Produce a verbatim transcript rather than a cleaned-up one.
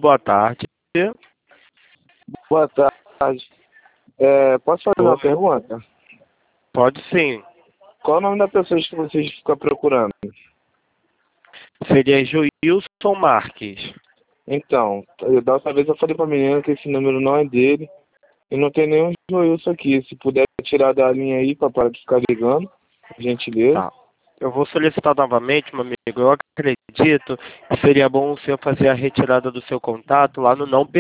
boa tarde. Boa tarde. É, posso fazer uma pergunta? Pode sim. Qual é o nome da pessoa que vocês ficam procurando? Seria Joilson Marques. Então, eu, da outra vez eu falei pra menina que esse número não é dele e não tem nenhum Joilson aqui. Se puder tirar da linha aí pra parar de ficar ligando, por gentileza. Tá. Eu vou solicitar novamente, meu amigo. Eu acredito que seria bom o senhor fazer a retirada do seu contato lá no não